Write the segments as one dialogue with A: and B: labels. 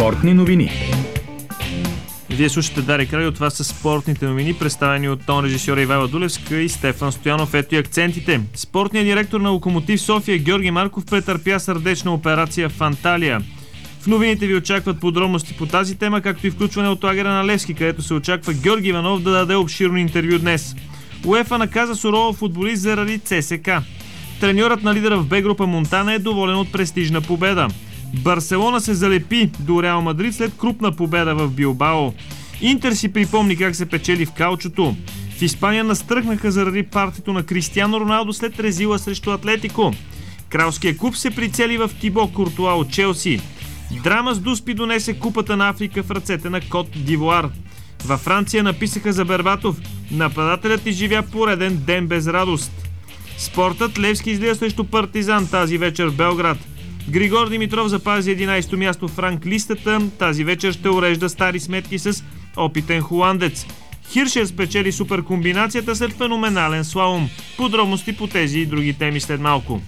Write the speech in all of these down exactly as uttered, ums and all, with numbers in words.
A: Спортни новини.
B: Вие слушате Дарик Радио, това са спортните новини, представени от тон режисьора Ивайла Дулевска и Стефан Стоянов. Ето и акцентите. Спортният директор на Локомотив София Георги Марков претърпя сърдечна операция в Анталия. В новините ви очакват подробности по тази тема, както и включване от лагера на Левски, където се очаква Георги Иванов да даде обширно интервю днес. УЕФА наказа сурово футболист заради ЦСКА. Треньорът на лидера в Б група Монтана е доволен от престижна победа. Барселона се залепи до Реал Мадрид след крупна победа в Билбао. Интер си припомни как се печели в каучото. В Испания настръхнаха заради партито на Кристиано Роналдо след резила срещу Атлетико. Кралския клуб се прицели в Тибо Куртуа от Челси. Драма с Дуспи донесе купата на Африка в ръцете на Кот д'Ивуар. Във Франция написаха за Бербатов: нападателят изживя пореден ден без радост. Спортът: Левски излиза срещу Партизан тази вечер в Белград. Григор Димитров запази единайсето място в ранг листата. Тази вечер ще урежда стари сметки с опитен холандец. Хиршер спечели суперкомбинацията след феноменален слалом. Подробности по тези и други теми след малко.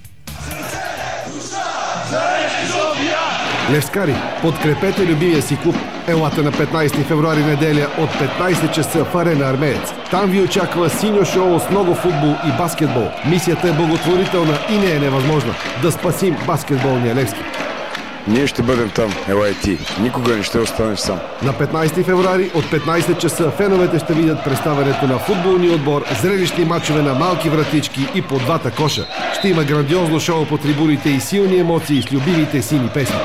C: Левскари, подкрепете любимия си клуб. Елате на петнайсети февруари неделя от петнайсет часа в Арена Армеец. Там ви очаква синьо шоу с много футбол и баскетбол. Мисията е благотворителна и не е невъзможна. Да спасим баскетболния Левски.
D: Ние ще бъдем там, елай ти. Никога не ще останеш сам.
C: На петнайсети февруари от петнайсет часа феновете ще видят представянето на футболния отбор, зрелищни мачове на малки вратички и по двата коша. Ще има грандиозно шоу по трибуните и силни емоции с любимите сини песни.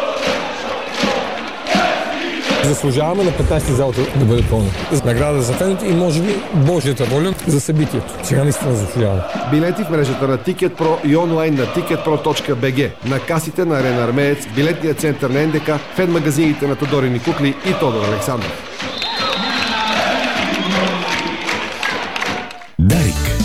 E: Заслужаваме на петнайсети залата да бъде пълна. Награда за феновете и може би Божията воля за събитието. Сега наистина заслужаваме.
C: Билети в мрежата на TicketPro и онлайн на ticketpro точка би джи, на касите на Арена Армеец, билетния център на НДК, фен магазините на Тодорини Кукли и Тодор Александров.
F: Дарик.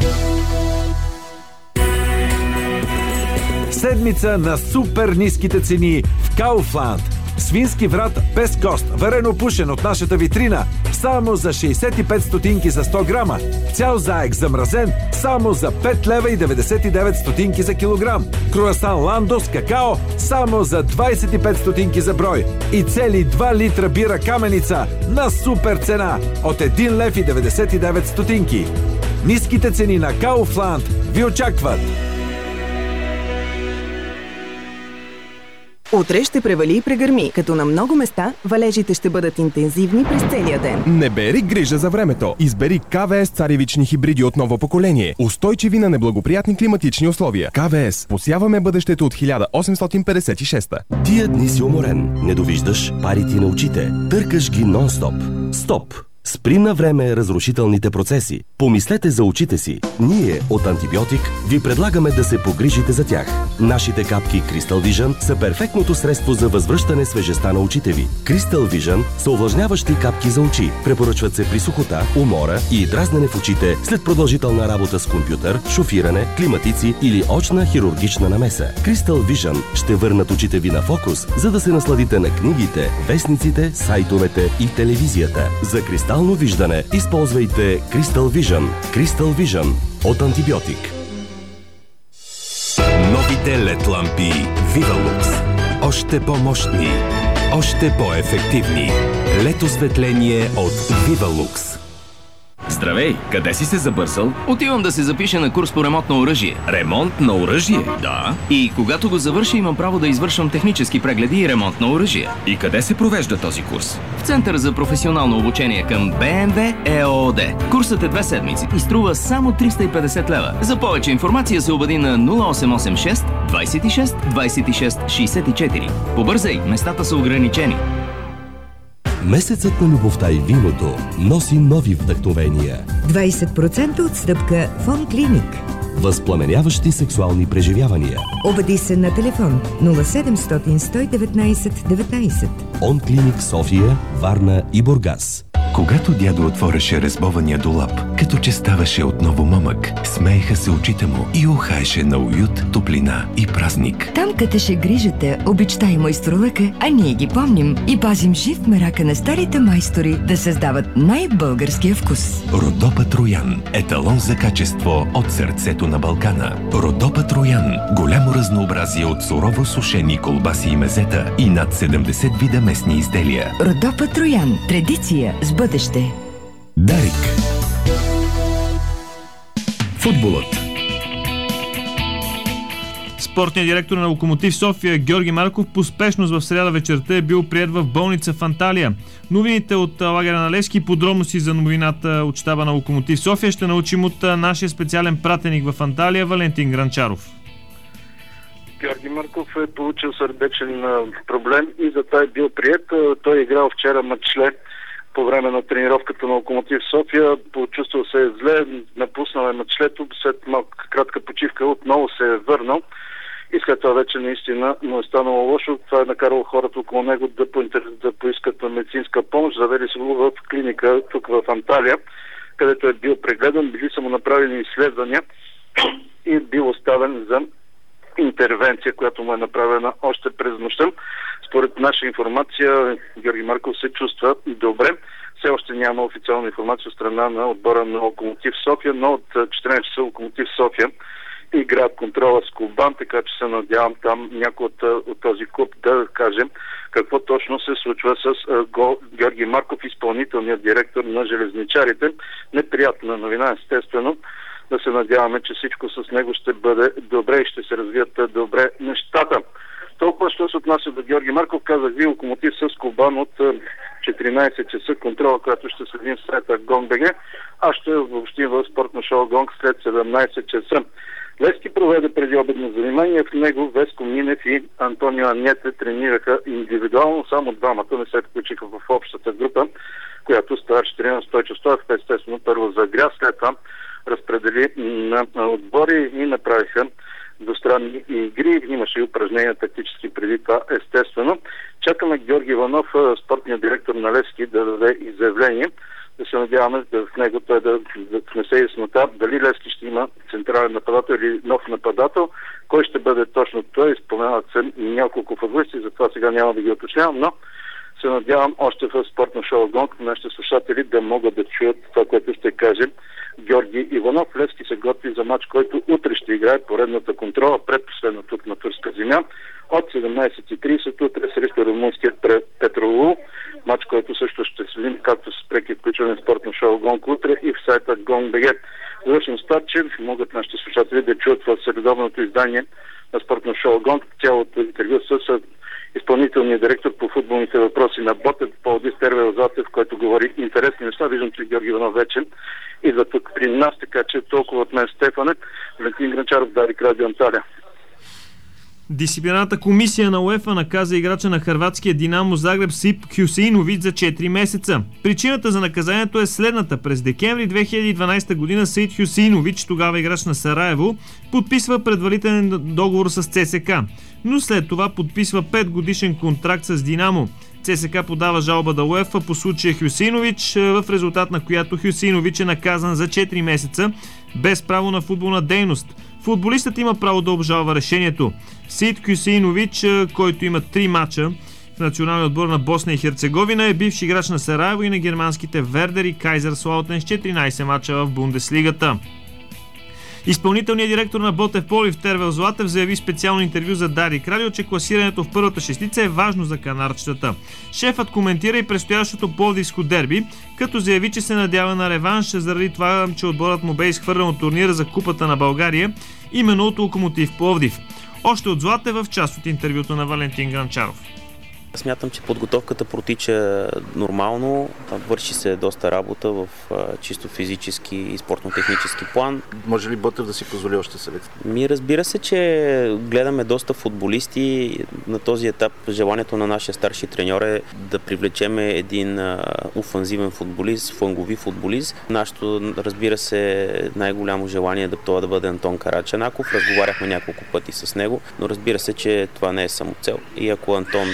F: Седмица на супер ниските цени в Kaufland. Свински врат без кост, варено пушен от нашата витрина, само за шейсет и пет стотинки за сто грама. Цял заек замразен, само за пет лева и деветдесет и девет стотинки за килограм. Круасан Ландо с какао, само за двайсет и пет стотинки за брой. И цели два литра бира Каменица на супер цена от един лев и деветдесет и девет стотинки. Ниските цени на Kaufland ви очакват.
G: Утре ще превали и прегърми, като на много места валежите ще бъдат интензивни през целия ден.
H: Не бери грижа за времето. Избери КВС царевични хибриди от ново поколение. Устойчиви на неблагоприятни климатични условия. КВС. Посяваме бъдещето от хиляда осемстотин петдесет и шеста.
I: Тия дни си уморен. Не довиждаш парите на очите. Търкаш ги нон-стоп. Стоп! Спри на време разрушителните процеси. Помислете за очите си. Ние от Антибиотик ви предлагаме да се погрижите за тях. Нашите капки Crystal Vision са перфектното средство за възвръщане свежестта на очите ви. Crystal Vision са увлажняващи капки за очи. Препоръчват се при сухота, умора и дразнене в очите след продължителна работа с компютър, шофиране, климатици или очна хирургична намеса. Crystal Vision ще върнат очите ви на фокус, за да се насладите на книгите, вестниците, сайтовете и телевизията. За кристално виждане използвайте Crystal Vision. Crystal Vision от Антибиотик.
F: Новите лед лампи Vivalux. Още по-мощни, още по-ефективни. Лед осветление от Vivalux.
J: Здравей, къде си се забърсал? Отивам да се запиша на курс по ремонт на оръжие. Ремонт на оръжие? Да. И когато го завърша, имам право да извършвам технически прегледи и ремонт на оръжие. И къде се провежда този курс? В Център за професионално обучение към Б М В ЕООД. Курсът е две седмици и струва само триста и петдесет лева. За повече информация се обади на нула осем осем шест двайсет и шест двайсет и шест шейсет и четири. Побързай, местата са ограничени.
I: Месецът на любовта и виното носи нови вдъхновения.
K: двайсет процента отстъпка в Он Клиник.
I: Възпламеняващи сексуални преживявания.
K: Обади се на телефон нула седемстотин сто и деветнайсет деветнайсет.
I: Он Клиник София, Варна и Бургас.
A: Когато дядо отвореше резбования долап, като че ставаше отново момък, смееха се очите му и ухаеше на уют, топлина и празник.
K: Там кътеше грижата, обичта и майсторлъка, а ние ги помним и пазим жив мерака на старите майстори да създават най-българския вкус.
A: Родопа Троян – еталон за качество от сърцето на Балкана. Родопа Троян – голямо разнообразие от сурово сушени колбаси и мезета и над седемдесет вида местни изделия.
K: Родопа Троян – традиция с бъдеще.
A: Дарик. Футболът.
B: Спортният директор на Локомотив София Георги Марков по спешност в сряда вечерта е бил приет в болница в Анталия. Новините от лагера на Левски, подробности за новината от щаба на Локомотив София ще научим от нашия специален пратеник в Анталия Валентин Гранчаров.
L: Георги Марков е получил сърдечен проблем и затова е бил приет. Той е играл вчера мачле по време на тренировката на Локомотив София. Почувствал се е зле, напуснал е мачлето, след малка кратка почивка отново се е върнал и след това вече наистина му е станало лошо. Това е накарало хората около него да, поинтер... да поискат медицинска помощ. Завели се го в клиника тук в Анталия, където е бил прегледан, били са му направени изследвания и е бил оставен за интервенция, която му е направена още през нощта. Според наша информация, Георги Марков се чувства добре. Все още няма официална информация от страна на отбора на Локомотив София, но от четиринайсет часа Локомотив София играят контрола с Кубан, така че се надявам там някой от, от този клуб да кажем какво точно се случва с uh, Георги Марков, изпълнителният директор на железничарите. Неприятна новина, естествено. Да се надяваме, че всичко с него ще бъде добре и ще се развият добре нещата. Толкова, що се отнася до Георги Марков, казах ви, Локомотив с Кубан от четиринайсет часа контрола, която ще следим в сайта Гонг.бг, а ще обобщим в спортно шоу Гонг след седемнайсет часа. Левски проведе преди обедно занимание. В него Веско Минев и Антонио Аньете тренираха индивидуално. Само двамата не се включиха в общата група, която старши тренер Стойчо Стоев естествено първо загря, след това разпредели на отбори и направиха двустранни игри. Имаше и упражнения тактически преди това, естествено. Чакаме Георги Иванов, спортният директор на Левски, да даде изявление. Да се надяваме да в него той да, да внесе яснота дали Левски ще има централен нападател или нов нападател. Кой ще бъде точно той? Споменават се няколко футболисти, затова сега няма да ги уточнявам, но се надявам още в спортно шоу Гонг нашите слушатели да могат да чуят това, което ще каже Георги Иванов. Левски се готви за матч, който утре ще играе поредната контрола, предпоследна тук на турска земя, от седемнайсет и трийсет утре срещу румънският Петролул. Матч, който също ще следим, както с преки включване в спортно шоу Гонг утре и в сайта Гонг.бг. Завършим с това, че могат нашите слушатели да чуят в средовното издание на спортно шоу Гонг цялото интервю с изпълнителният директор по футболните въпроси на Ботев, Пловдив Тервел Златев, който говори интересни неща. Виждам, че Георги Иванов вече идва тук при нас, така че толкова от мен, Стефане. Валентин Гранчаров, Дарик, Радио Анталия.
B: Дисциплинарната комисия на УЕФА наказа играча на хърватския Динамо Загреб Сип Хюсеинович за четири месеца. Причината за наказанието е следната. През декември две хиляди и дванайсета година Сип Хюсеинович, тогава играч на Сараево, подписва предварителен договор с ЦСКА, но след това подписва пет годишен контракт с Динамо. ЦСКА подава жалба до УЕФА по случая Хюсеинович, в резултат на която Хюсеинович е наказан за четири месеца без право на футболна дейност. Футболистът има право да обжалва решението. Сид Хюсеинович, който има три мача в националния отбор на Босна и Херцеговина, е бивш играч на Сараево и на германските Вердер и Кайзерслаутен с четиринайсет мача в Бундеслигата. Изпълнителният директор на Ботев Пловдив Тервел Златев заяви в специално интервю за Дарик Радио, че класирането в първата шестица е важно за канарчетата. Шефът коментира и предстоящото пловдивско дерби, като заяви, че се надява на реванш заради това, че отборът му бе изхвърлен от турнира за Купата на България, именно от Локомотив Пловдив. Още от Златев в част от интервюто на Валентин Гранчаров.
M: Смятам, че подготовката протича нормално, върши се доста работа в чисто физически и спортно-технически план.
N: Може ли Ботев да си позволи още селекция?
M: Ми разбира се, че гледаме доста футболисти. На този етап желанието на нашия старши треньор е да привлечем един офанзивен футболист, флангови футболист. Нашето, разбира се, най-голямо желание е да това да бъде Антон Карачанаков. Разговаряхме няколко пъти с него, но разбира се, че това не е самоцел. И ако Антон пожелава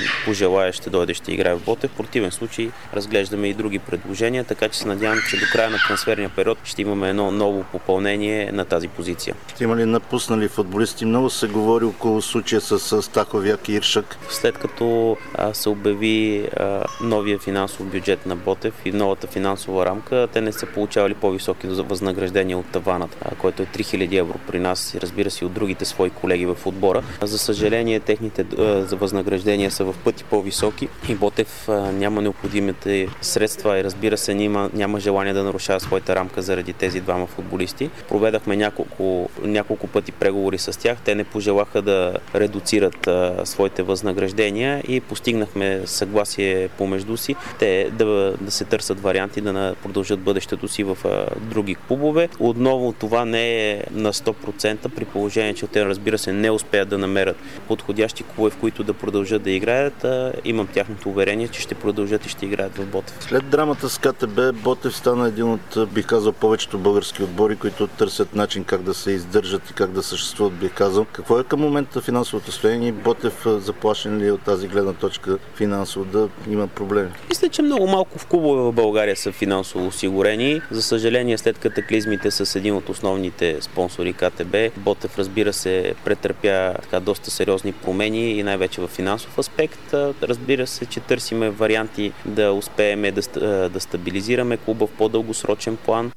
M: желая, ще дойде, ще играе в Ботев. В противен случай разглеждаме и други предложения, така че се надявам, че до края на трансферния период ще имаме едно ново попълнение на тази позиция.
N: Има ли напуснали футболисти? Много се говори около случая с Стаховяк и Иршак.
M: След като а, се обяви а, новия финансов бюджет на Ботев и новата финансова рамка, те не са получавали по-високи възнаграждения от таванът, а, който е три хиляди евро при нас и разбира се от другите свои колеги в отбора. За съжаление, техните а, за възнаграждения са в пъти по-високи и Ботев а, няма необходимите средства и разбира се няма, няма желание да нарушава своята рамка заради тези двама футболисти. Проведахме няколко, няколко пъти преговори с тях. Те не пожелаха да редуцират а, своите възнаграждения и постигнахме съгласие помежду си те да, да се търсят варианти да продължат бъдещето си в а, други клубове. Отново това не е на сто процента при положение, че те разбира се не успеят да намерят подходящи клубове, в които да продължат да играят. А, имам тяхното уверение, че ще продължат и ще играят в Ботев.
N: След драмата с КТБ, Ботев стана един от, бих казал, повечето български отбори, които търсят начин как да се издържат и как да съществуват, бих казал. Какво е към момента финансовото състояние? Ботев заплашен ли от тази гледна точка финансово да има проблеми?
M: Мисля, че много малко в клубове в България са финансово осигурени. За съжаление, след катаклизмите с един от основните спонсори КТБ, Ботев, разбира се, претърпя така доста сериозни промени и най-вече в финансов аспект. Разбира се, че търсиме варианти да успеем да, да стабилизираме клуба в по-дългосрочен план.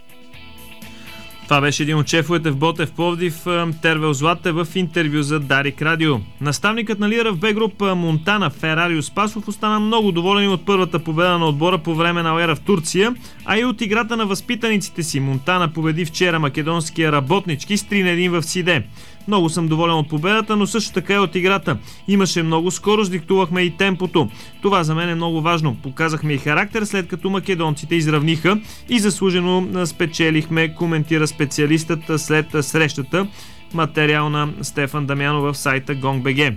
B: Това беше един от шефовете в Ботев Пловдив, Тервел Злате, в интервю за Дарик Радио. Наставникът на лидера в Б груп Монтана Ферарио Спасов остана много доволен от първата победа на отбора по време на Ера в Турция, а и от играта на възпитаниците си. Монтана победи вчера македонския Работнички с три на един в Сиде. Много съм доволен от победата, но също така и от играта. Имаше много скорост, диктувахме и темпото. Това за мен е много важно. Показахме и характер, след като македонците изравниха и заслужено спечелихме, коментира специалистът след срещата. Материал на Стефан Дамянов в сайта Gong.bg.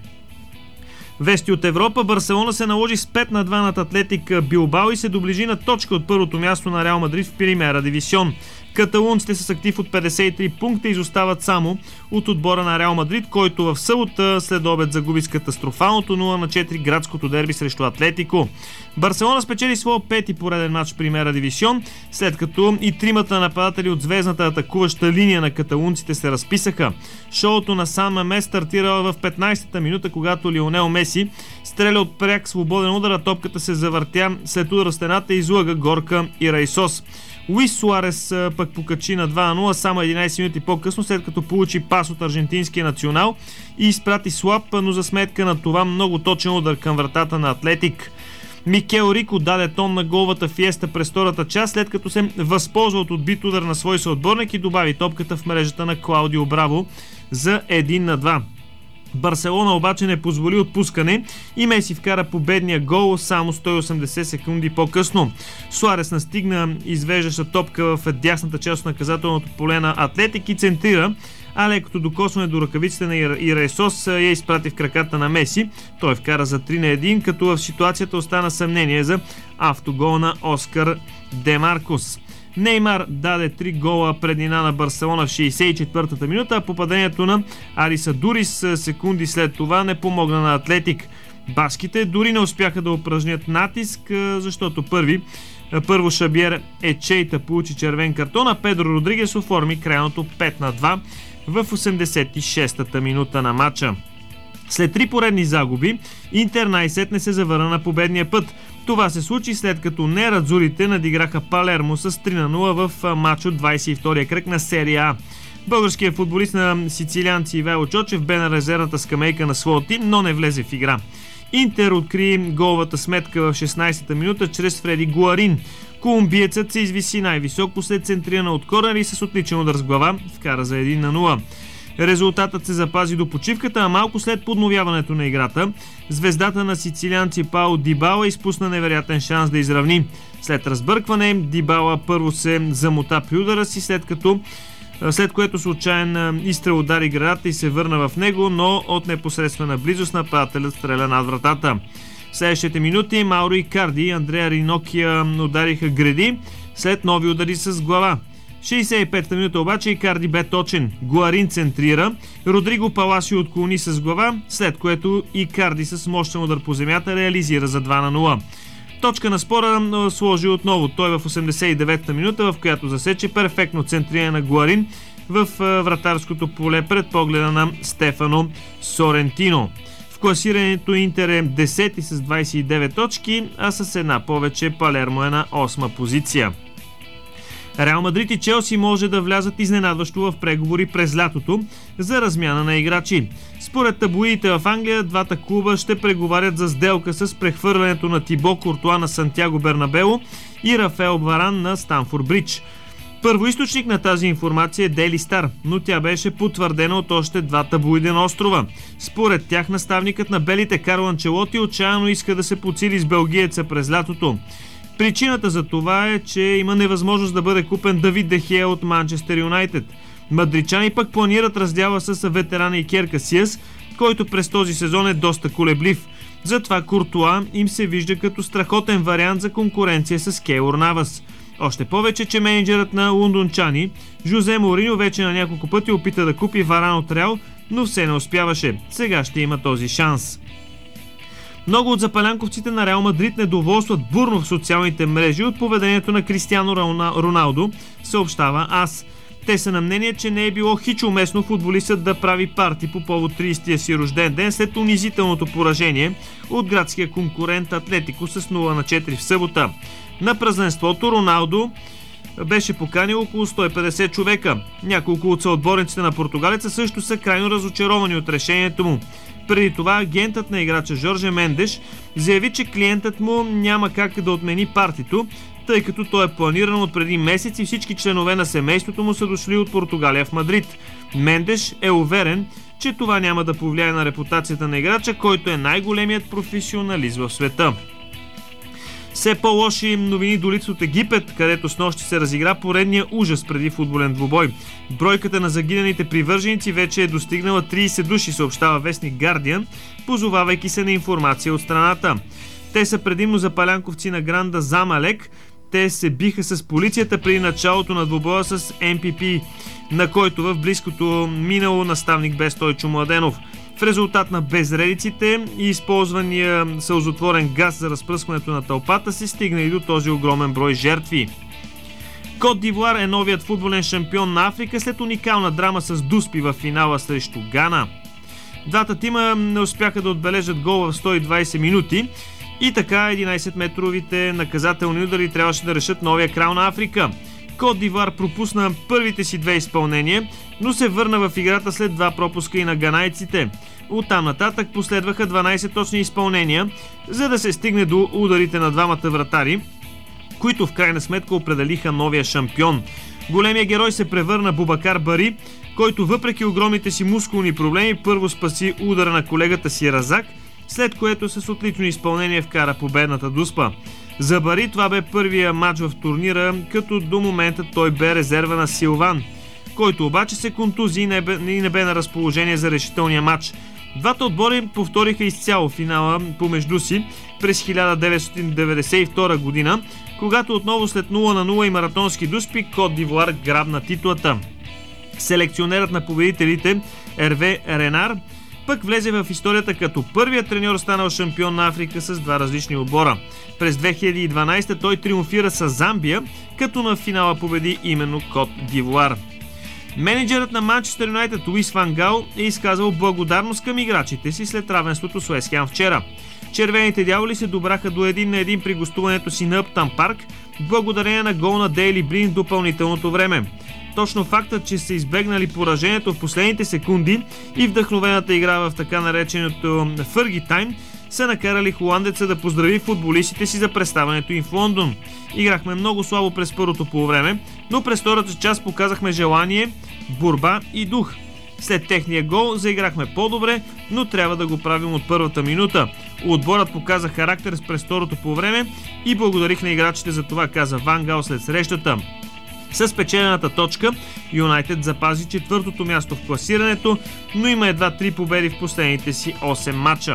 B: Вести от Европа. Барселона се наложи с пет на два над Атлетик Билбао и се доближи на точка от първото място на Реал Мадрид в Примера дивисион. Каталунците с актив от петдесет и три пункта изостават само от отбора на Реал Мадрид, който в събота след обед загуби с катастрофалното нула на четири градското дерби срещу Атлетико. Барселона спечели своя пети пореден матч в Примера дивисион, след като и тримата нападатели от звездната атакуваща линия на каталунците се разписаха. Шоуто на Сан Мамес стартира в петнайсета минута, когато Лионел Меси стреля от пряк свободен удар, а топката се завъртя след удара стената и излъга Горка и Райсос. Луис Суарес пък покачи на два на нула само единайсет минути по-късно, след като получи пас от аржентинския национал и изпрати слаб, но за сметка на това много точен удар към вратата на Атлетик. Микел Рико даде тон на голвата фиеста през втората част, след като се възползва от отбит удар на свой съотборник и добави топката в мрежата на Клаудио Браво за един на два. Барселона обаче не позволи отпускане и Меси вкара победния гол само сто и осемдесет секунди по-късно. Суарес настигна извеждаща топка в дясната част от наказателното поле на Атлетик и центрира, а лекото докосване до ръкавиците на Ирайсос я изпрати в краката на Меси. Той вкара за три на един, като в ситуацията остана съмнение за автогол на Оскар Демаркос. Неймар даде три гола преднина на Барселона в шейсет и четвъртата минута, а попадението на Ариса Дурис секунди след това не помогна на Атлетик. Баските дори не успяха да упражнят натиск, защото първи Първо Шабиер Ечейта получи червен картон, а Педро Родригес оформи крайното пет на два в осемдесет и шестата минута на матча. След три поредни загуби, Интер най-сетне се завърна на победния път. Това се случи след като нерадзурите надиграха Палермо с три на нула в матч от двайсет и втория кръг на серия А. Българският футболист на сицилианци Ивайло Чочев бе на резервната скамейка на своя тим, но не влезе в игра. Интер откри головата сметка в шестнайсета минута чрез Фреди Гуарин. Колумбиецът се извиси най-високо след центрирана от корнер и с отличен удар с глава вкара за един на нула. Резултатът се запази до почивката, а малко след подновяването на играта, звездата на сицилианци Пао Дибала изпусна невероятен шанс да изравни. След разбъркване, Дибала първо се замота при удара си, след като след което случайен изстрел удари градата и се върна в него, но от непосредствена близост нападателят стреля над вратата. В следващите минути Мауро Икарди и Андреа Ринокия удариха греди след нови удари с глава. шейсет и пета минута обаче Икарди бе точен. Гуарин центрира, Родриго Паласио отклони с глава, след което Икарди с мощен удар по земята реализира за два на нула. Точка на спора сложи отново той в осемдесет и девета минута, в която засече перфектно центриране на Гуарин в вратарското поле пред погледа на Стефано Сорентино. В класирането Интер е десети с двадесет и девет точки, а с една повече Палермо е на осма позиция. Реал Мадрид и Челси може да влязат изненадващо в преговори през лятото за размяна на играчи. Според таблоидите в Англия, двата клуба ще преговарят за сделка с прехвърлянето на Тибо Куртуа на Сантяго Бернабео и Рафаел Варан на Станфорд Бридж. Първоизточник на тази информация е Дейли Стар, но тя беше потвърдена от още два таблоида на острова. Според тях наставникът на белите Карло Анчелоти отчаяно иска да се подсили с белгиеца през лятото. Причината за това е, че има невъзможност да бъде купен Давид Де Хея от Манчестър Юнайтед. Мадричани пък планират раздяла с ветерана Икер Касиас, който през този сезон е доста колеблив. Затова Куртуа им се вижда като страхотен вариант за конкуренция с Кейлор Навас. Още повече, че менеджерът на лондончани Жозе Мориньо вече на няколко пъти опита да купи Варан от Реал, но все не успяваше. Сега ще има този шанс. Много от запалянковците на Реал Мадрид недоволстват бурно в социалните мрежи от поведението на Кристиано Роналдо, съобщава АС. Те са на мнение, че не е било хич уместно футболистът да прави парти по повод тридесетия си рожден ден след унизителното поражение от градския конкурент Атлетико с нула на четири в събота. На празненството Роналдо беше поканил около сто и петдесет човека. Няколко от съотборниците на португалеца също са крайно разочаровани от решението му. Преди това агентът на играча Жорже Мендеш заяви, че клиентът му няма как да отмени партито, тъй като той е планиран от преди месец и всички членове на семейството му са дошли от Португалия в Мадрид. Мендеш е уверен, че това няма да повлияе на репутацията на играча, който е най-големият професионалист в света. Все по-лоши новини до лице от Египет, където снощи се разигра поредния ужас преди футболен двубой. Бройката на загиналите привърженици вече е достигнала тридесет души, съобщава вестник Guardian, позовавайки се на информация от страната. Те са предимно запалянковци на Гранда Замалек. Те се биха с полицията при началото на двубоя с Ем Пи Пи, на който в близкото минало наставник бе Стойчо Младенов. В резултат на безредиците и използвания сълзотворен газ за разпръскването на тълпата се стигна и до този огромен брой жертви. Кот д'Ивуар е новият футболен шампион на Африка след уникална драма с дуспи в финала срещу Гана. Двата тима не успяха да отбележат гол в сто и двадесет минути и така единадесетметровите наказателни удари трябваше да решат новия крал на Африка. Кот д'Ивуар пропусна първите си две изпълнения, но се върна в играта след два пропуска и на ганайците. Оттам нататък последваха дванадесет точни изпълнения, за да се стигне до ударите на двамата вратари, които в крайна сметка определиха новия шампион. Големия герой се превърна Бубакар Бари, който въпреки огромните си мускулни проблеми първо спаси удара на колегата си Разак, след което с отлично изпълнение вкара победната дуспа. За Бари това бе първия матч в турнира, като до момента той бе резерва на Силван, който обаче се контузи и не бе, и не бе на разположение за решителния матч. Двата отбори повториха изцяло финала помежду си през хиляда деветстотин деветдесет и втора година, когато отново след нула на нула и маратонски дуспи Кот д'Ивуар грабна титлата. Селекционерът на победителите Ерве Ренар пък влезе в историята като първият треньор станал шампион на Африка с два различни отбора. През две хиляди и дванадесета той триумфира с Замбия, като на финала победи именно Кот д'Ивуар. Менеджерът на Манчестър Юнайтед Луис Ван Гал е изказал благодарност към играчите си след равенството с Уест Хем вчера. Червените дяволи се добраха до един на един при гостуването си наЪптън Парк, благодарение на гол на Дейли Блин в допълнителното време. Точно фактът, че са избегнали поражението в последните секунди и вдъхновената игра в така нареченото Фърги Тайм са накарали холандеца да поздрави футболистите си за представянето им в Лондон. Играхме много слабо през първото полувреме, но през втората част показахме желание, борба и дух. След техния гол заиграхме по-добре, но трябва да го правим от първата минута. Отборът показа характер през второто полувреме и благодарих на играчите за това, каза Ван Гал след срещата. С печелената точка Юнайтед запази четвъртото място в класирането, но има едва три победи в последните си осем мача.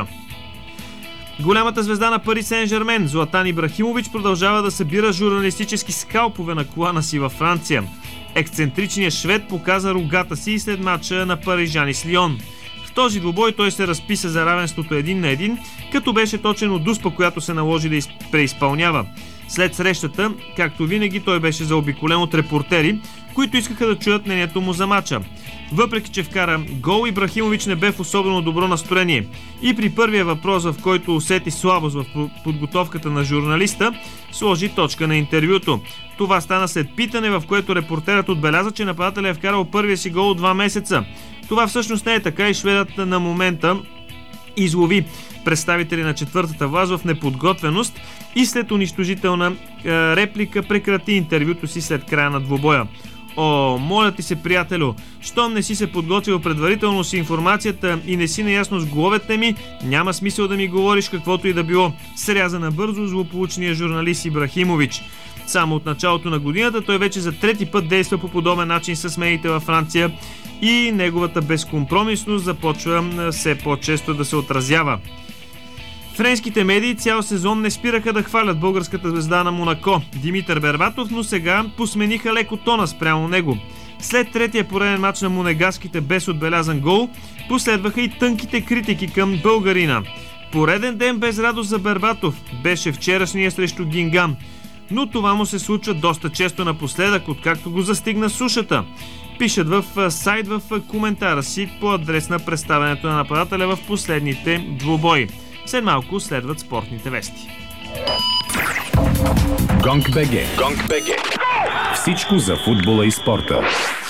B: Голямата звезда на Пари Сен-Жермен Златан Ибрахимович продължава да събира журналистически скалпове на колана си във Франция. Ексцентричният швед показа рогата си след мача на парижани с Лион. В този двубой той се разписа за равенството един на един, като беше точен от Дуспа, която се наложи да из... преизпълнява. След срещата, както винаги, той беше заобиколен от репортери, които искаха да чуят мнението му за мача. Въпреки че вкара гол, Ибрахимович не бе в особено добро настроение. И при първия въпрос, в който усети слабост в подготовката на журналиста, сложи точка на интервюто. Това стана след питане, в което репортерът отбеляза, че нападателят е вкарал първия си гол от два месеца. Това всъщност не е така и шведът на момента излови представители на четвъртата власт в неподготвеност и след унищожителна е, реплика прекрати интервюто си след края на двубоя. О, моля ти се, приятелю, щом не си се подготвил предварително с информацията и не си наясно с головете ми, няма смисъл да ми говориш каквото и да било. Сряза набързо злополучния журналист Ибрахимович. Само от началото на годината той вече за трети път действа по подобен начин с медиите във Франция и неговата безкомпромисност започва все по-често да се отразява. Френските медии цял сезон не спираха да хвалят българската звезда на Монако Димитър Бербатов, но сега посмениха леко тона спрямо него. След третия пореден мач на монегаските без отбелязан гол, последваха и тънките критики към българина. Пореден ден без радост за Бербатов беше вчерашния срещу Гингам, но това му се случва доста често напоследък, откакто го застигна сушата. Пишат в сайт в коментара си по адрес на представянето на нападателя в последните двубои. След малко следват спортните вести.
A: Гонг БГ. Гонг БГ. Всичко за футбола и спорта.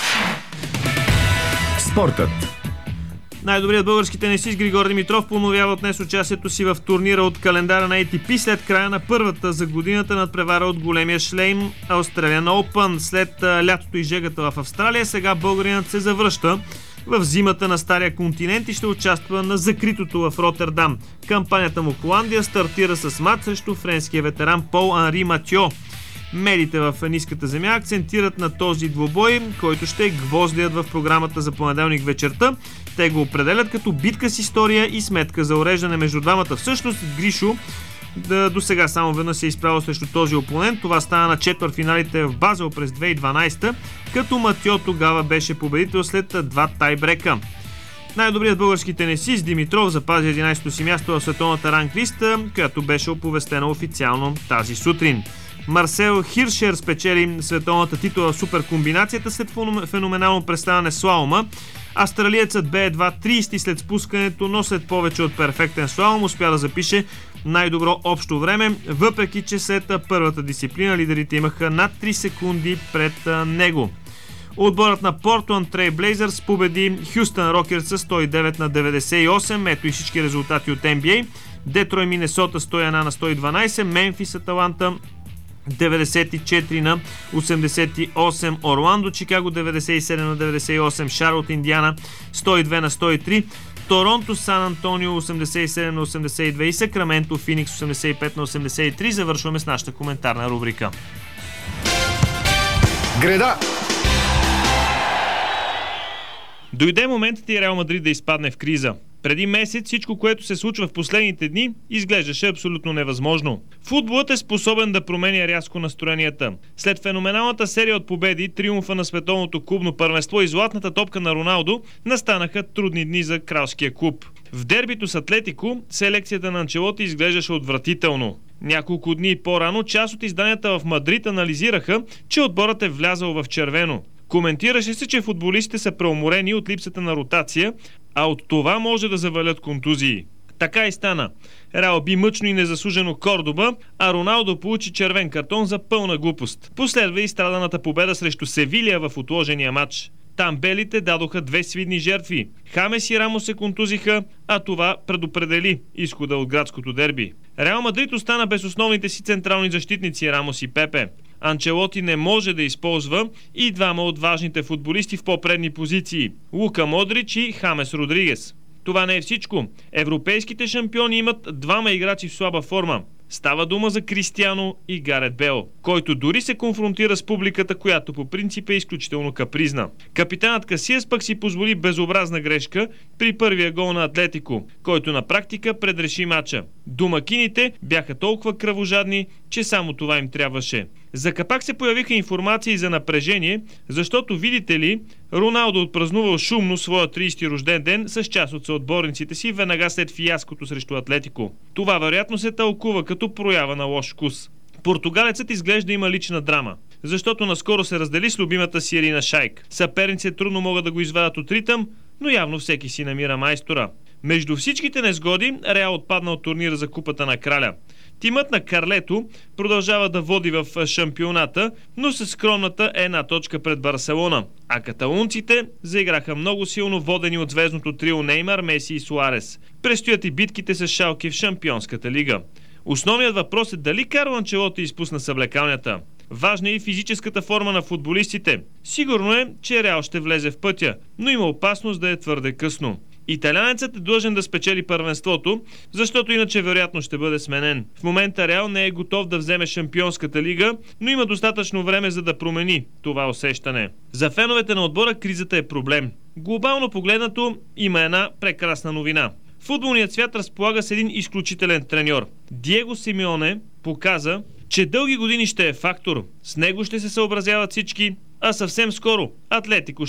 A: Спортът.
B: Най-добрият български тенисист Григор Димитров подновява днес участието си в турнира от календара на Ей Ти Пи след края на първата за годината надпревара от големия шлейм Australian Open. След а, лятото и жегата в Австралия, сега българинът се завръща в зимата на Стария континент и ще участва на закритото в Ротердам. Кампанията му в Холандия стартира с мач срещу френския ветеран Пол Анри Матьо. Медиите в ниската земя акцентират на този двубой, който ще е гвоздият в програмата за понеделник вечерта. Те го определят като битка с история и сметка за уреждане между двамата. Всъщност Гришо да, до сега само веднъж се е изправил срещу този опонент. Това стана на четвъртфиналите в Базел през две хиляди и дванадесета, като Матьо тогава беше победител след два тайбрека. Най-добрият български тенисист Димитров запази единадесето си място в световната ранглиста, която беше оповестена официално тази сутрин. Марсел Хиршер спечели световната титла в суперкомбинацията след феноменално представяне слалома. Австралиецът бе едва тридесети след спускането, но след повече от перфектен слалом успя да запише най-добро общо време, въпреки че след първата дисциплина лидерите имаха над три секунди пред него. Отборът на Портланд Трейл Блейзърс победи Хюстън Рокерс с сто и девет на деветдесет и осем, ето и всички резултати от Ен Би Ей. Детрой Минесота сто и едно на сто и дванадесет, Мемфис Аталанта деветдесет и четири на осемдесет и осем, Орландо Чикаго деветдесет и седем на деветдесет и осем, Шарлот Индиана сто и две на сто и три, Торонто Сан Антонио осемдесет и седем на осемдесет и две и Сакраменто Феникс осемдесет и пет на осемдесет и три. Завършваме с нашата коментарна рубрика.
C: Греда!
B: Дойде моментът и Реал Мадрид да изпадне в криза. Преди месец всичко, което се случва в последните дни, изглеждаше абсолютно невъзможно. Футболът е способен да променя рязко настроенията. След феноменалната серия от победи, триумфа на световното клубно първенство и златната топка на Роналдо, настанаха трудни дни за кралския клуб. В дербито с Атлетико, селекцията на Анчелоти изглеждаше отвратително. Няколко дни по-рано част от изданията в Мадрид анализираха, че отборът е влязъл в червено. Коментираше се, че футболистите са преуморени от липсата на ротация, а от това може да завалят контузии. Така и стана. Реал би мъчно и незаслужено Кордоба, а Роналдо получи червен картон за пълна глупост. Последва и страданата победа срещу Севилия в отложения матч. Там белите дадоха две свидни жертви. Хамес и Рамос се контузиха, а това предопредели изхода от градското дерби. Реал Мадрид остана без основните си централни защитници Рамос и Пепе. Анчелоти не може да използва и двама от важните футболисти в по-предни позиции – Лука Модрич и Хамес Родригес. Това не е всичко. Европейските шампиони имат двама играчи в слаба форма. Става дума за Кристиано и Гарет Бейл, който дори се конфронтира с публиката, която по принцип е изключително капризна. Капитанът Касиас пък си позволи безобразна грешка при първия гол на Атлетико, който на практика предреши мача. Домакините бяха толкова кръвожадни, че само това им трябваше. За капак се появиха информации за напрежение, защото, видите ли, Роналдо отпразнувал шумно своя тридесети рожден ден с част от съотборниците си веднага след фиаското срещу Атлетико. Това вероятно се тълкува като проява на лош вкус. Португалецът изглежда има лична драма, защото наскоро се раздели с любимата си Ирина Шайк. Съперниците трудно могат да го извадят от ритъм, но явно всеки си намира майстора. Между всичките незгоди, Реал отпадна от турнира за Купата на краля. Тимът на Карлето продължава да води в шампионата, но със скромната една точка пред Барселона, а каталунците заиграха много силно, водени от звездното трио Неймар, Меси и Суарес. Престоят и битките с Шалке в Шампионската лига. Основният въпрос е дали Карло Анчелоти изпусна съблекалнята. Важна е и физическата форма на футболистите. Сигурно е, че Реал ще влезе в пътя, но има опасност да е твърде късно. Италианецът е длъжен да спечели първенството, защото иначе вероятно ще бъде сменен. В момента Реал не е готов да вземе Шампионската лига, но има достатъчно време за да промени това усещане. За феновете на отбора кризата е проблем. Глобално погледнато има една прекрасна новина. Футболният свят разполага с един изключителен треньор. Диего Симеоне показа, че дълги години ще е фактор. С него ще се съобразяват всички, а съвсем скоро Атлетико